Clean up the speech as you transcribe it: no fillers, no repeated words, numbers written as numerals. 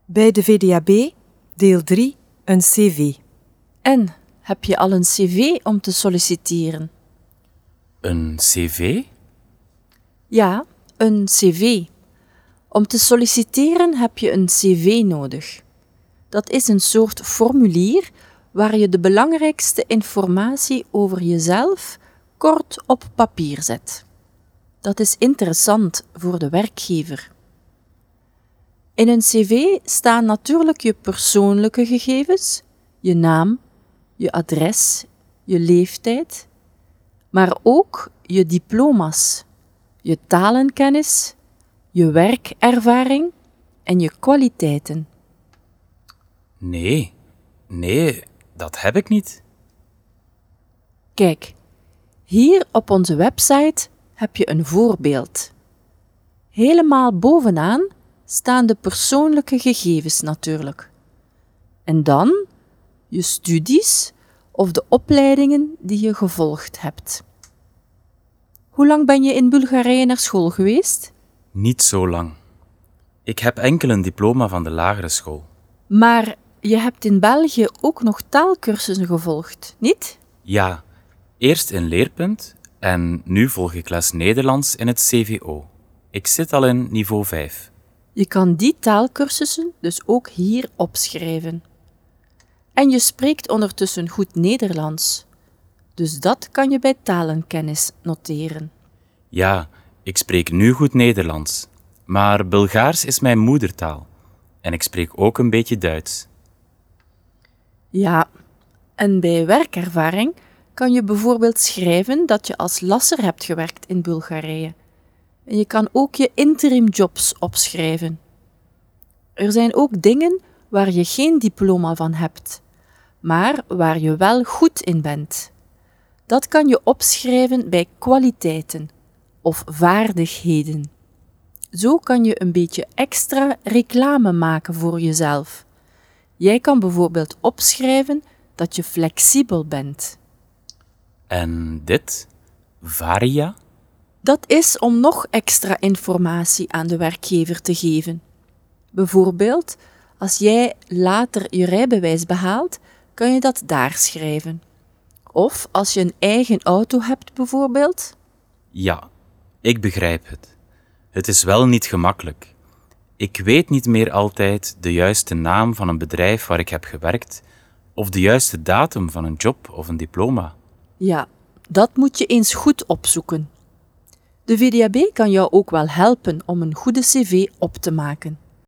Bij de VDAB, deel 3, een cv. En, heb je al een cv om te solliciteren? Een cv? Ja, een cv. Om te solliciteren heb je een cv nodig. Dat is een soort formulier waar je de belangrijkste informatie over jezelf kort op papier zet. Dat is interessant voor de werkgever. In een cv staan natuurlijk je persoonlijke gegevens, je naam, je adres, je leeftijd, maar ook je diploma's, je talenkennis, je werkervaring en je kwaliteiten. Nee, dat heb ik niet. Kijk, hier op onze website heb je een voorbeeld. Helemaal bovenaan staan de persoonlijke gegevens natuurlijk. En dan je studies of de opleidingen die je gevolgd hebt. Hoe lang ben je in Bulgarije naar school geweest? Niet zo lang. Ik heb enkel een diploma van de lagere school. Maar je hebt in België ook nog taalkursussen gevolgd, niet? Ja, eerst in Leerpunt en nu volg ik les Nederlands in het CVO. Ik zit al in niveau 5. Je kan die taalkursussen dus ook hier opschrijven. En je spreekt ondertussen goed Nederlands. Dus dat kan je bij talenkennis noteren. Ja, ik spreek nu goed Nederlands, maar Bulgaars is mijn moedertaal. En ik spreek ook een beetje Duits. Ja, en bij werkervaring kan je bijvoorbeeld schrijven dat je als lasser hebt gewerkt in Bulgarije. En je kan ook je interimjobs opschrijven. Er zijn ook dingen waar je geen diploma van hebt, maar waar je wel goed in bent. Dat kan je opschrijven bij kwaliteiten of vaardigheden. Zo kan je een beetje extra reclame maken voor jezelf. Jij kan bijvoorbeeld opschrijven dat je flexibel bent. En dit? Varia? Dat is om nog extra informatie aan de werkgever te geven. Bijvoorbeeld, als jij later je rijbewijs behaalt, kan je dat daar schrijven. Of als je een eigen auto hebt bijvoorbeeld. Ja, ik begrijp het. Het is wel niet gemakkelijk. Ik weet niet meer altijd de juiste naam van een bedrijf waar ik heb gewerkt of de juiste datum van een job of een diploma. Ja, dat moet je eens goed opzoeken. De VDAB kan jou ook wel helpen om een goede cv op te maken.